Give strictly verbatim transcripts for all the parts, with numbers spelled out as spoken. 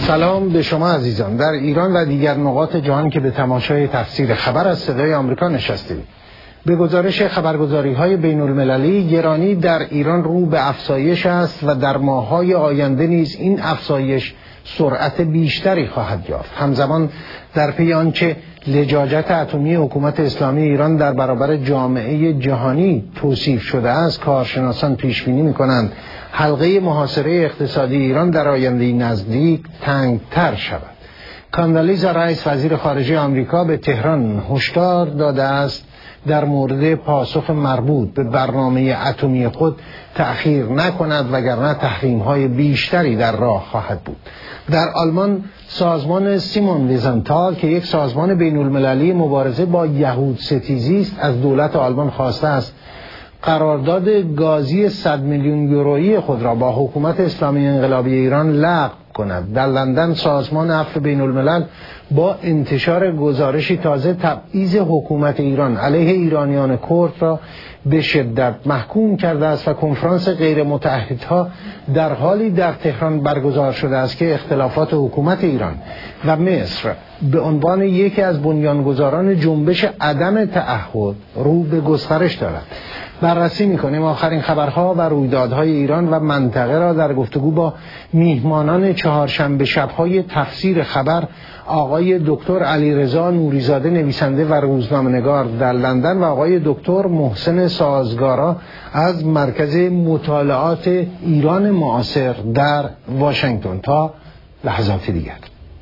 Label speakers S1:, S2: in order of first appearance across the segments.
S1: سلام به شما عزیزان. در ایران و دیگر نقاط جهان که به تماشای تفسیر خبر از صدای آمریکا نشستید، به گزارش خبرگزاری‌های بین‌المللی گرانی در ایران رو به افزایش است و در ماه‌های آینده نیز این افزایش سرعت بیشتری خواهد یافت. همزمان در پی آنچه لجاجت اتمی حکومت اسلامی ایران در برابر جامعه جهانی توصیف شده است، کارشناسان پیش بینی می‌کنند حلقه محاصره اقتصادی ایران در آینده نزدیک تنگتر شود. کاندالیزا رایس وزیر خارجه آمریکا به تهران هشدار داده است در مورد پاسخ مربوط به برنامه اتمی خود تأخیر نکند وگرنه تحریم‌های بیشتری در راه خواهد بود. در آلمان سازمان سیمون ویزنتال که یک سازمان بین‌المللی مبارزه با یهود ستیزی است از دولت آلمان خواسته است قرارداد گازی صد میلیون یورویی خود را با حکومت اسلامی انقلابی ایران لغو کند. در لندن سازمان عفو بین الملل با انتشار گزارشی تازه تبعیض حکومت ایران علیه ایرانیان کرد را به شدت محکوم کرده است و کنفرانس غیر متعهدها در حالی در تهران برگزار شده است که اختلافات حکومت ایران و مصر به عنوان یکی از بنیانگذاران جنبش عدم تعهد رو به گسترش دارد. بررسی می‌کنیم آخرین خبرها و رویدادهای ایران و منطقه را در گفتگو با میهمانان چهارشنبه شب‌های تفسیر خبر، آقای دکتر علیرضا نوریزاده نویسنده و روزنامه‌نگار در لندن و آقای دکتر محسن سازگارا از مرکز مطالعات ایران معاصر در واشنگتن. تا لحظات دیگر.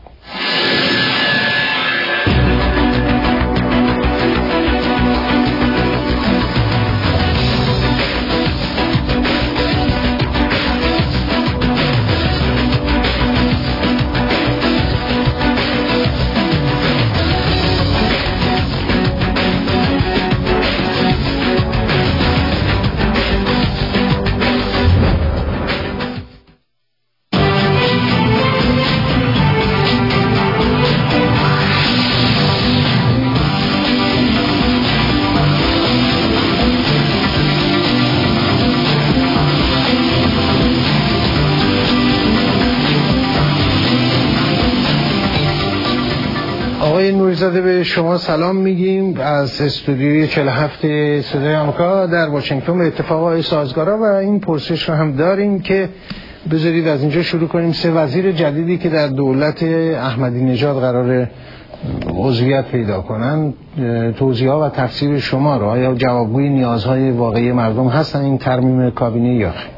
S1: نوریزاده به شما سلام میگیم از استودیوی چهل و هفت صدای آمریکا در واشنگتن. به اتفاق آقای سازگارا و این پرسش رو هم داریم که بذارید از اینجا شروع کنیم. سه وزیر جدیدی که در دولت احمدی نژاد قرار عضویت پیدا کنن، توضیحات و تفسیر شما رو آیا جوابگوی نیازهای واقعی مردم هستن این ترمیم کابینه یا خیر؟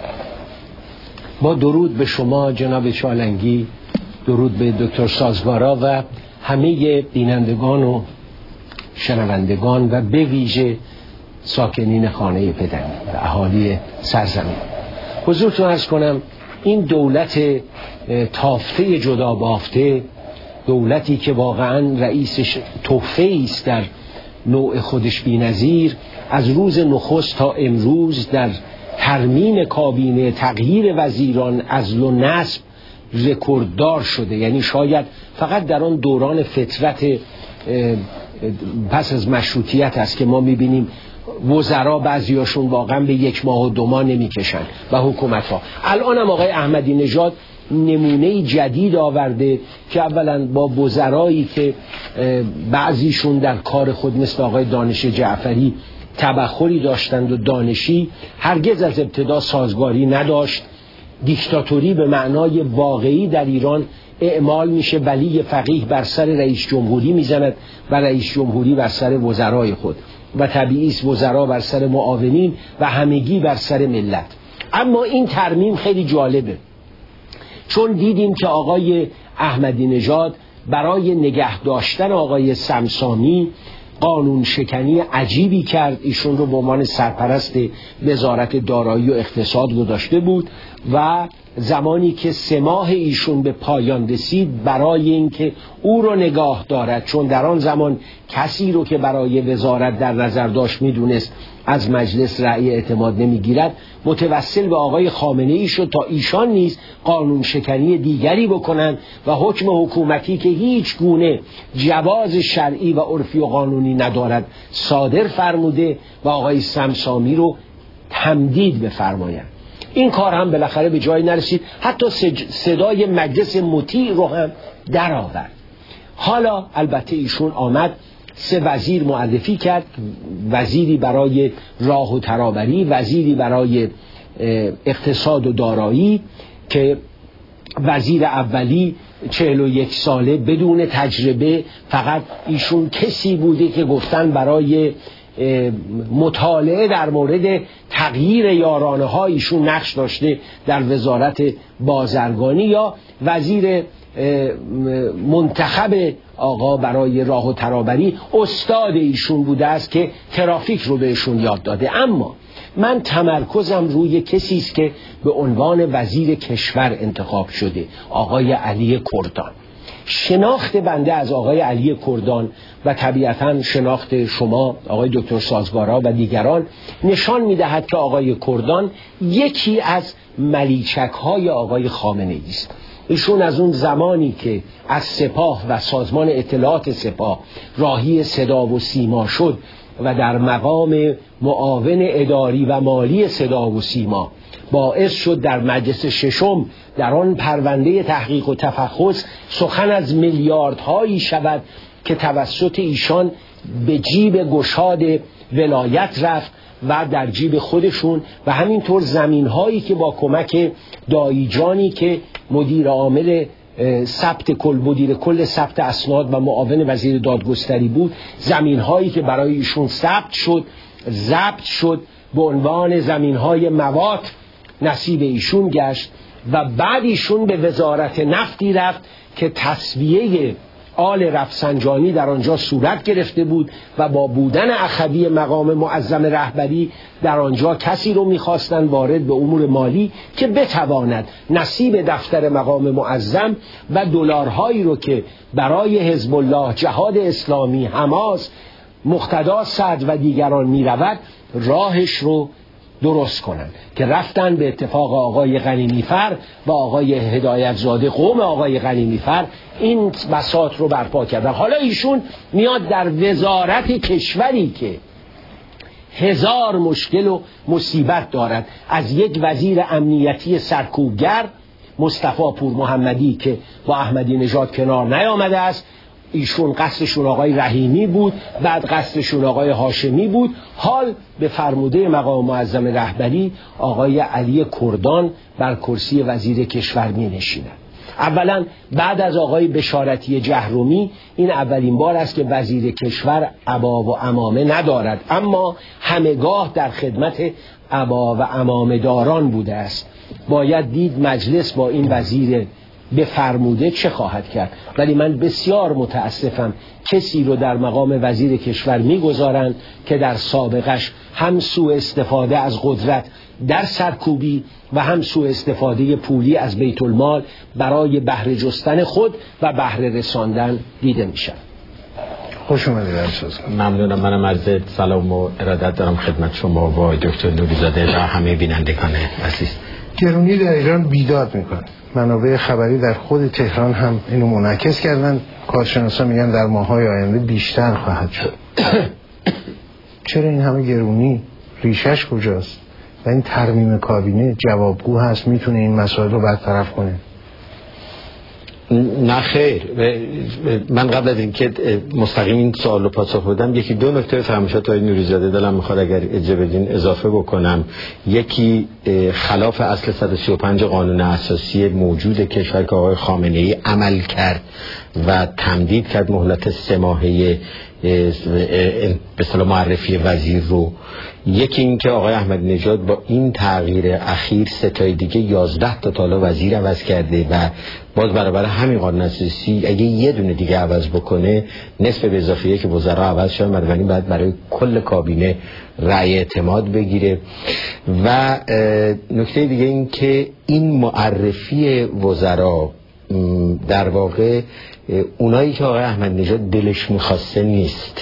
S2: با درود به شما جناب چالنگی، درود به دکتر سازگارا و همه بینندگان و شنوندگان و به ویژه ساکنین خانه پدری و اهالی سرزمین. حضورتون عرض کنم این دولت تافته جدا بافته، دولتی که واقعا رئیسش تحفه است در نوع خودش بی‌نظیر، از روز نخست تا امروز در ترمیم کابینه، تغییر وزیران، عزل و نصب رکورددار شده. یعنی شاید فقط در آن دوران فترت پس از مشروطیت است که ما میبینیم وزرا بعضیاشون واقعا به یک ماه و دو ماه نمیکشن و حکومت ها. الان هم آقای احمدی نژاد نمونه جدید آورده که اولا با وزرایی که بعضیشون در کار خود مثل آقای دانش جعفری تبخری داشتند و دانشی هرگز از ابتدا سازگاری نداشت. دیکتاتوری به معنای واقعی در ایران اعمال میشه. ولی فقیه بر سر رئیس جمهوری میزند و رئیس جمهوری بر سر وزرای خود و طبیعی است وزرا بر سر معاونین و همگی بر سر ملت. اما این ترمیم خیلی جالبه، چون دیدیم که آقای احمدی نژاد برای نگه داشتن آقای سمسامی قانون شکنی عجیبی کرد. ایشون رو به عنوان سرپرست وزارت دارایی و اقتصاد گذاشته بود و زمانی که سه ماه ایشون به پایان رسید برای اینکه او رو نگاه دارد، چون در آن زمان کسی رو که برای وزارت در نظر داشت میدونست از مجلس رأی اعتماد نمیگیرد، متوسل به آقای خامنه ای شد تا ایشان نیز قانون شکنی دیگری بکنند و حکم حکومتی که هیچ گونه جواز شرعی و عرفی و قانونی ندارد صادر فرموده و آقای سمسامی رو تمدید بفرمایند. این کار هم بالاخره به جایی نرسید، حتی صدای مجلس مطیع رو هم در آورد. حالا البته ایشون آمد سه وزیر معرفی کرد، وزیری برای راه و ترابری، وزیری برای اقتصاد و دارایی که وزیر اولی چهل و یک ساله بدون تجربه، فقط ایشون کسی بوده که گفتن برای مطالعه در مورد تغییر یارانه ها ایشون نقش داشته در وزارت بازرگانی، یا وزیر منتخب آقا برای راه و ترابری استاد ایشون بوده است که ترافیک رو بهشون یاد داده. اما من تمرکزم روی کسی است که به عنوان وزیر کشور انتخاب شده، آقای علی کردان. شناخت بنده از آقای علی کردان و طبیعتاً شناخت شما آقای دکتر سازگارا و دیگران نشان می‌دهد که آقای کردان یکی از ملیچک‌های آقای خامنه‌ای است. ایشون از اون زمانی که از سپاه و سازمان اطلاعات سپاه راهی صدا و سیما شد و در مقام معاون اداری و مالی صدا و سیما باعث شد در مجلس ششم در آن پرونده تحقیق و تفحص سخن از میلیاردهایی شود که توسط ایشان به جیب گشاد ولایت رفت و در جیب خودشون، و همینطور زمین‌هایی که با کمک داییجانی که مدیر عامل ثبت کل مدیر کل ثبت اسناد و معاون وزیر دادگستری بود، زمین‌هایی که برای ایشون ثبت شد ضبط شد به عنوان زمین‌های مواد نصیب ایشون گشت. و بعد ایشون به وزارت نفتی رفت که تسویه آل رفسنجانی در آنجا صورت گرفته بود و با بودن اخوی مقام معظم رهبری در آنجا کسی رو میخواستن وارد به امور مالی که بتواند نصیب دفتر مقام معظم و دلارهایی رو که برای حزب الله، جهاد اسلامی، حماس، مقتدا صدر و دیگران میرود راهش رو درست کنن، که رفتن به اتفاق آقای غنیمیفر و آقای هدایتزاده قوم آقای غنیمیفر این بساط رو برپا کردن. حالا ایشون میاد در وزارت کشوری که هزار مشکل و مصیبت دارد، از یک وزیر امنیتی سرکوبگر مصطفی پور محمدی که با احمدی نژاد کنار نیامده است، ایشون قصدشون آقای رحیمی بود، بعد قصدشون آقای هاشمی بود، حال به فرموده مقام معظم رهبری آقای علی کردان بر کرسی وزیر کشور می نشیند. اولا بعد از آقای بشارتی جهرومی این اولین بار است که وزیر کشور عبا و عمامه ندارد، اما همگاه در خدمت عبا و عمامه داران بوده است. باید دید مجلس با این وزیر به فرموده چه خواهد کرد. ولی من بسیار متاسفم کسی رو در مقام وزیر کشور میگذارند که در سابقش هم سوء استفاده از قدرت در سرکوبی و هم سوء استفاده پولی از بیت المال برای بهره جستن خود و بهره رساندن دیده میشه.
S1: خوش اومدید عزیز.
S3: ممنونم. منم عرض سلام و ارادت دارم خدمت شما و دکتر نوری‌زاده و همه بینندگان عزیز.
S1: گرونی در ایران بیداد میکنه. منابع خبری در خود تهران هم اینو منعکس کردن. کارشناسا میگن در ماه‌های آینده بیشتر خواهد شد. چرا این همه گرونی؟ ریشش کجاست؟ و این ترمیم کابینه جوابگو هست، میتونه این مسائل رو برطرف کنه؟
S3: نه خیر. من قبل از اینکه مستقیم این سوال رو پاسخ بدم یکی دو نکته فرمایشات آقای نوری‌زاده دلم میخواد اگر اجازه بدین اضافه بکنم. یکی خلاف اصل صد و سی و پنج قانون اساسی موجود کشور که آقای خامنه‌ای عمل کرد و تمدید کرد مهلت سه ماهه به اصطلاح معرفی وزیر رو. یکی این که آقای احمدی نژاد با این تغییر اخیر سه تای دیگه یازده تا تالا وزیر عوض کرده و باز برابر همین قانون اساسی اگه یه دونه دیگه عوض بکنه نصف به اضافه یک وزرا عوض شدن، بنابراین باید برای کل کابینه رأی اعتماد بگیره. و نکته دیگه این که این معرفی وزرا در واقع اونایی که آقای احمدی نژاد دلش میخواسته نیست.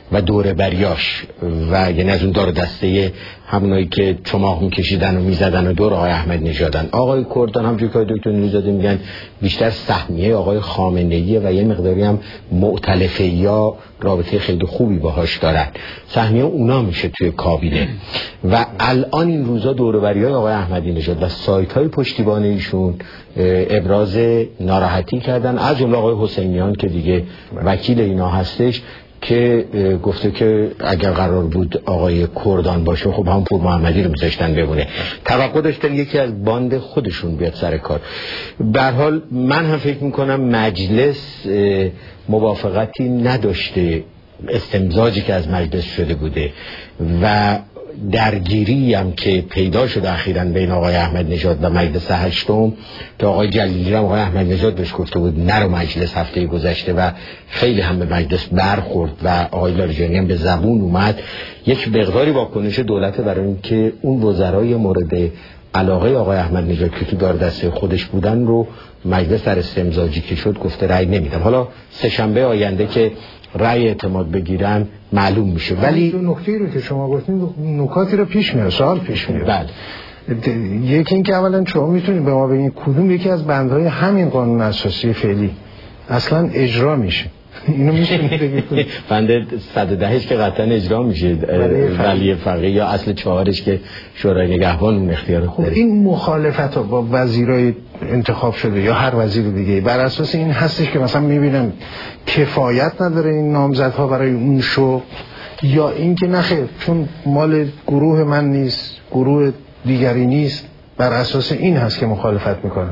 S3: و دوره بریاش و یعنی از اون دار دسته همونایی که چماق میکشیدن و میزدن و دور آقای احمدی نژادن. آقای کردان همونجوری که دکتر نوری‌زاده میگن بیشتر سهمیه آقای خامنه‌ای و یه مقداری هم مؤتلفه یا رابطه خیلی خوبی باهاش دارن. سهمیه اونا میشه توی کابینه و الان این روزا دوره بریای آقای احمدی نژاد و سایت‌های پشتیبان ایشون ابراز ناراحتی کردن، از جمله آقای حسینیان که دیگه وکیل اینا هستش که گفته که اگر قرار بود آقای کردان باشه خب هم پور محمدی رو میذاشتن بمونه. توقع داشتن یکی از باند خودشون بیاد سر کار. به هر حال من هم فکر میکنم مجلس موافقتی نداشته استمزاجی که از مجلس شده بوده و درگیری هم که پیدا شده اخیراً بین آقای احمدی نژاد و مجلس هشتم که آقای جلیلی هم آقای احمدی نژاد بهش گفته بود نرو مجلس هفته گذشته و خیلی هم به مجلس برخورد و آقای لاریجانی هم به زبون اومد. یک مقداری واکنش دولت برای اینکه اون وزرای مورد علاقه آقای احمدی نژاد که تو دار دسته خودش بودن رو مجلس در استمزاجی که شد گفته رأی نمیدم. حالا سه شنبه آینده که رأی اعتماد بگیرن معلوم میشه. ولی
S1: دو نکته رو که شما گفتین نکاتی رو پیش میاد، سوال پیش میاد.
S3: بله.
S1: یکی این که اولا شما میتونید به ما بگین کدوم یکی از بندهای همین قانون اساسی فعلی اصلا اجرا میشه؟ اینو میتونید بگید.
S3: بند صد و ده که قطعا اجرا میشه ولی فقیه یا اصل چهارش که شورای نگهبان اون اختیار
S1: خب این مخالفت با وزیرای انتخاب شده یا هر وزیر دیگه بر اساس این هستش که مثلا میبینم کفایت نداره این نامزدها برای اون شو، یا این که نخیر چون مال گروه من نیست گروه دیگری نیست بر اساس این هست که مخالفت میکنن؟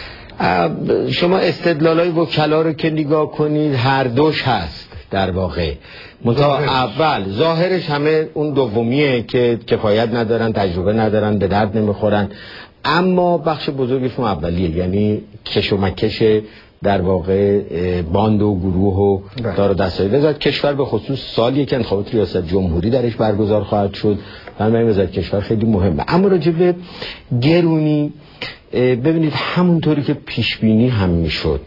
S3: شما استدلالای وکلا رو که نگاه کنید هر دوش هست در واقع. منتها اول ظاهرش همه اون دومیه که کفایت ندارن، تجربه ندارن، به درد نمیخورن، اما بخش بزرگشون اولیه، یعنی کش و مکش در واقع باند و گروه و دار و دستایی. وزارت کشور به خصوص سالیه که انتخابات ریاست جمهوری درش برگزار خواهد شد و همین وزارت کشور خیلی مهمه. اما راجع به گرونی ببینید همونطوری که پیش بینی هم میشد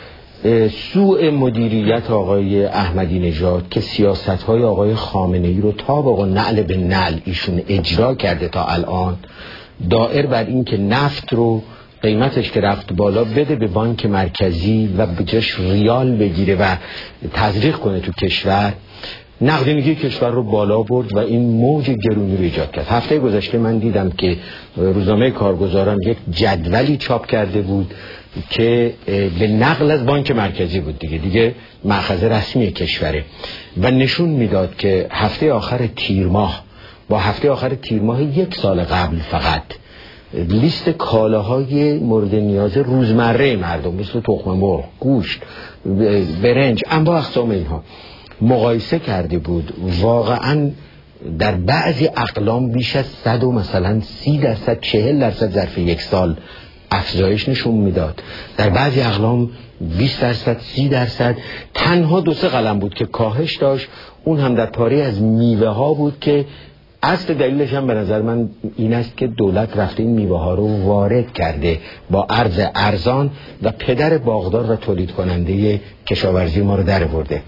S3: سوء مدیریت آقای احمدی نژاد که سیاست‌های آقای خامنه‌ای رو تا واقع نعل به نعل ایشون اجرا کرده تا الان، دائر بر این که نفت رو قیمتش که رفت بالا بده به بانک مرکزی و به جاش ریال بگیره و تزریق کنه تو کشور، نقدینگی کشور رو بالا برد و این موج گرونی رو ایجاد کرد. هفته گذشته من دیدم که روزنامه کارگزاران یک جدولی چاپ کرده بود که به نقل از بانک مرکزی بود دیگه دیگه مأخذ رسمی کشوره و نشون میداد که هفته آخر تیر ماه با هفته آخر تیر ماه یک سال قبل فقط لیست کالاهای مورد نیاز روزمره مردم مثل تخم مرغ، گوشت، برنج، انواع اقسام اینها مقایسه کرده بود. واقعا در بعضی اقلام بیش از صد و مثلا سی درصد چهل درصد ظرف یک سال افزایش نشون میداد، در بعضی اقلام بیست درصد سی درصد. تنها دو سه قلم بود که کاهش داشت، اون هم در پاره از میوه ها بود که اصل دلیلش هم به نظر من این است که دولت رفته این میوه ها رو وارد کرده با ارز ارزان و پدر باغدار و تولید کننده کشاورزی ما رو در آورده.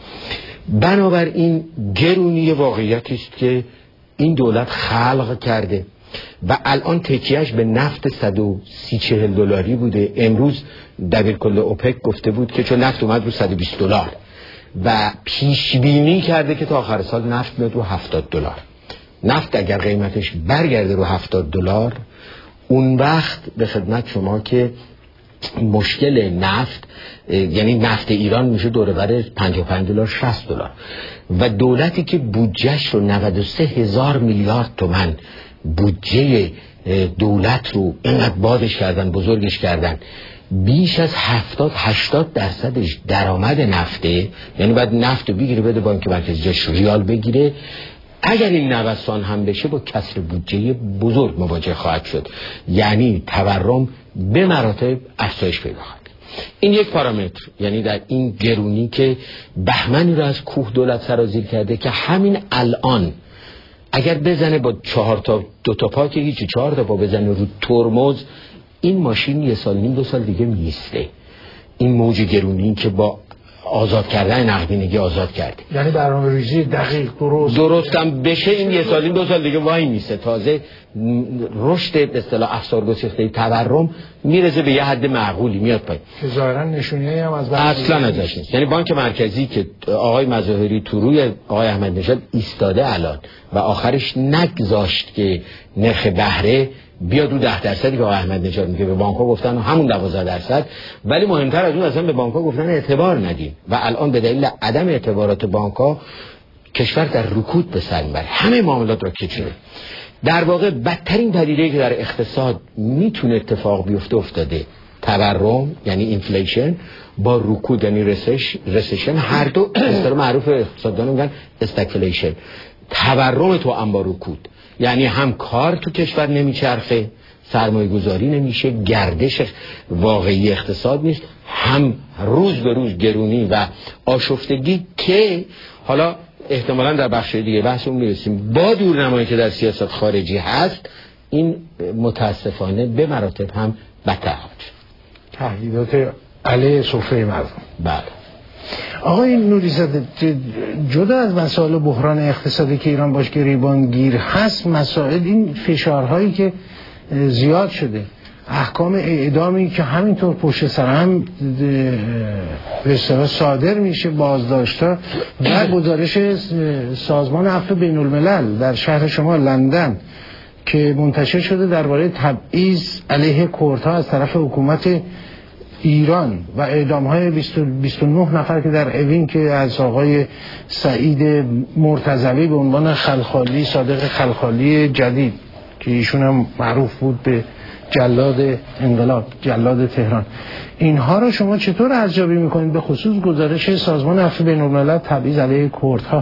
S3: بنابراین گرونی واقعیتی است که این دولت خلق کرده و الان تکیهش به نفت صد و سی چهل دلاری بوده. امروز دبیرکل اوپک گفته بود که چون نفت اومد رو صد و بیست دلار و پیش بینی کرده که تا آخر سال نفت میاد رو هفتاد دلار. نفت اگر قیمتش برگرده رو هفتاد دلار، اون وقت به خدمت شما که مشکل نفت یعنی نفت ایران میشه دوره بر پنجاه و پنج دلار شصت دلار و دولتی که بودجهش رو نود و سه هزار میلیارد تومان بودجه دولت رو اینقدر بادش کردن، بزرگش کردن، بیش از هفتاد هشتاد درصدش درآمد نفته، یعنی باید نفت رو بگیره بده بانک مرکزی جاش ریال بگیره. اگر این نوسان هم بشه با کسر بودجه بزرگ مواجه خواهد شد، یعنی تورم به مراتب افزایش پیدا خواهد. این یک پارامتر، یعنی در این گرونی که بهمنی رو از کوه دولت سرازیر کرده که همین الان اگر بزنه با چهار تا دو تا پا که هیچی، چهار تا پا بزنه رو ترمز، این ماشین یه سال نیم دو سال دیگه میسته. این موج گرونی که با آزاد کردن نقدینگی آزاد کردیم.
S1: یعنی برنامه‌ریزی دقیق درست
S3: درستم بشه این یه سال این دو سال دیگه وای میسه. تازه رشد به اصطلاح افسار گسیخته تورم میرسه به یه حد معقولی میاد پایین
S1: که ظاهرا نشونه‌ای هم از
S3: اصلا ازش نیست. یعنی بانک مرکزی که آقای مظاهری تو روی آقای احمدی نژاد ایستاده الان و آخرش نگذاشت که نرخ بهره بیاد رو ده درصدی که آقای احمدی نژاد میگه به بانک‌ها گفتن همون دوازده درصد، ولی مهمتر از اون اصلا به بانک‌ها گفتن اعتبار ندین و الان به دلیل عدم اعتبارات بانک‌ها کشور در رکود به سر میبره، همه معاملات راکت شده. در واقع بدترین پدیده‌ای که در اقتصاد میتونه اتفاق بیفته افتاده. تورم یعنی اینفلیشن با رکود یعنی رسش رسشن، هر دو اصطلاح معروف اقتصاددان میگن استگفلیشن. تورم تو هم با رکود یعنی هم کار تو کشور نمیچرخه، سرمایه گذاری نمیشه، گردش واقعی اقتصاد نیست، هم روز به روز گرونی و آشفتگی که حالا احتمالاً در بخش دیگه بحثمون میرسیم با دورنمایی که در سیاست خارجی هست، این متاسفانه به مراتب هم بدتر شد.
S1: تهدیدات علیه سفره مردم.
S3: بله.
S1: آقای نوری‌زاده، جدا از مسائل بحران اقتصادی که ایران باش گریبان گیر هست، مسائل این فشارهایی که زیاد شده، احکام اعدامی که همینطور پشت سر هم به اصطلاح صادر میشه، بازداشت‌ها و گزارش سازمان عفو بین‌الملل در شهر شما لندن که منتشر شده درباره تبعیض علیه کردها از طرف حکومت ایران و اعدام‌های بیست و نه نفر که در اوین که از آقای سعید مرتضوی به عنوان خلخالی، صادق خلخالی جدید که ایشون هم معروف بود به جلاد انقلاب، جلاد تهران، اینها رو شما چطور ارزیابی میکنید به خصوص گزارش سازمان عفو بین‌الملل تبعیض علیه کردها؟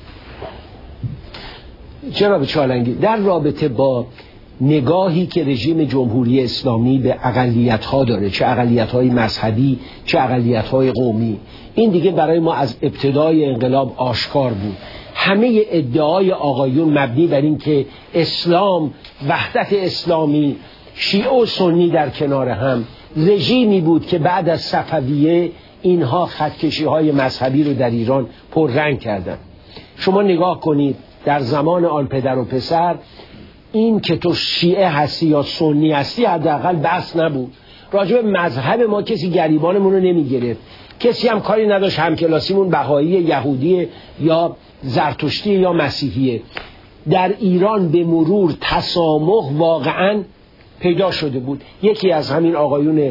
S2: جناب چالنگی، در رابطه با نگاهی که رژیم جمهوری اسلامی به اقلیت‌ها داره، چه اقلیت‌های مذهبی چه اقلیت‌های قومی، این دیگه برای ما از ابتدای انقلاب آشکار بود. همه ادعای آقایون مبنی بر این که اسلام، وحدت اسلامی، شیعه و سنی در کنار هم، رژیمی بود که بعد از صفویه اینها خطکشی‌های مذهبی رو در ایران پررنگ کردن. شما نگاه کنید در زمان آن پدر و پسر، این که تو شیعه هستی یا سنی هستی حداقل بحث نبود. راجع به مذهب ما کسی گریبانمون رو نمیگرفت، کسی هم کاری نداشت همکلاسیمون بهایی، یهودی یا زرتشتی یا مسیحیه. در ایران به مرور تسامح واقعا پیدا شده بود. یکی از همین آقایون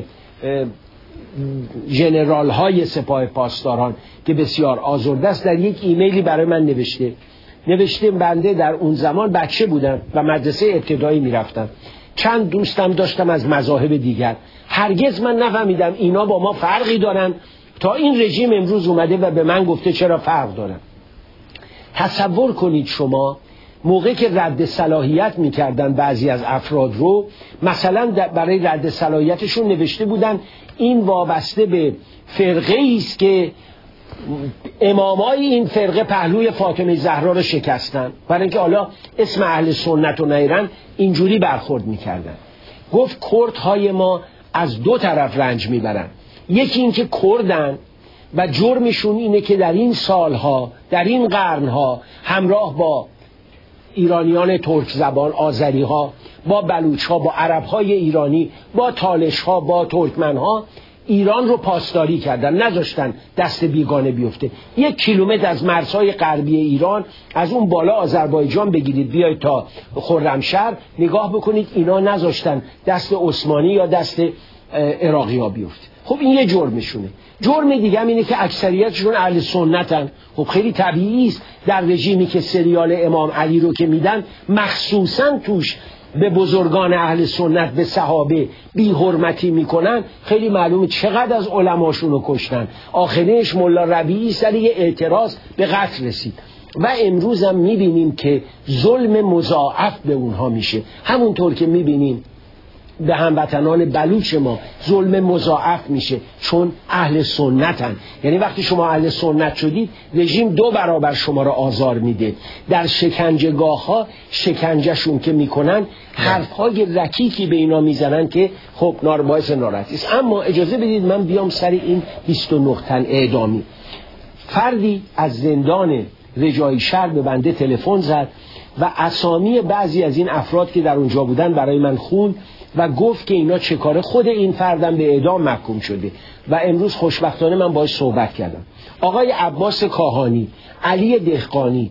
S2: ژنرال های سپاه پاسداران که بسیار آزرده است در یک ایمیلی برای من نوشته نوشته بنده در اون زمان بچه بودم و مدرسه ابتدایی میرفتم، چند دوستم داشتم از مذاهب دیگر، هرگز من نفهمیدم اینا با ما فرقی دارن تا این رژیم امروز اومده و به من گفته چرا فرق دارن. تصور کنید شما موقعی که رد صلاحیت میکردن بعضی از افراد رو، مثلا برای رد صلاحیتشون نوشته بودن این وابسته به فرقه ایست که امامای این فرقه پهلوی فاطمه زهرا رو شکستن، برای اینکه حالا اسم اهل سنت رو نیرن اینجوری برخورد میکردن. گفت کردهای ما از دو طرف رنج میبرن، یکی این که کردن و جرمشون اینه که در این سالها، در این قرنها همراه با ایرانیان ترک زبان، آذری ها، با بلوچ ها، با عرب های ایرانی، با تالش ها، با ترکمن ها ایران رو پاسداری کردن، نذاشتن دست بیگانه بیفته. یک کیلومتر از مرزهای غربی ایران، از اون بالا آذربایجان بگیرید بیاید تا خرمشهر نگاه بکنید، اینا نذاشتن دست عثمانی یا دست عراقی ها بیفته. خب این یه جرمشونه. جرم دیگه هم اینه که اکثریتشون اهل سنتن. خب خیلی طبیعی است در رژیمی که سریال امام علی رو که میدن مخصوصا توش به بزرگان اهل سنت، به صحابه بی حرمتی میکنن، خیلی معلومه چقدر از علماشون رو کشتن. آخرینش ملا ربیعی سر یه اعتراض به قتل رسید و امروز هم میبینیم که ظلم مضاعف به اونها میشه. همونطور که میبینیم به هموطنان بلوچ ما ظلم مضاعف میشه چون اهل سنتن. یعنی وقتی شما اهل سنت شدید رژیم دو برابر شما را آزار میده. در شکنجهگاه ها شکنجهشون که میکنن حرفهای رکیکی به اینا میزنن که خب نار باعث ناراحتی است. اما اجازه بدید من بیام سر این بیست و نه تن اعدامی. فردی از زندان رجایی شهر به بنده تلفن زد و اسامی بعضی از این افراد که در اونجا بودن برای من خوند و گفت که اینا چه کاره. خود این فردم به اعدام محکوم شده و امروز خوشبختانه من باهاش صحبت کردم. آقای عباس کاهانی، علی دهقانی،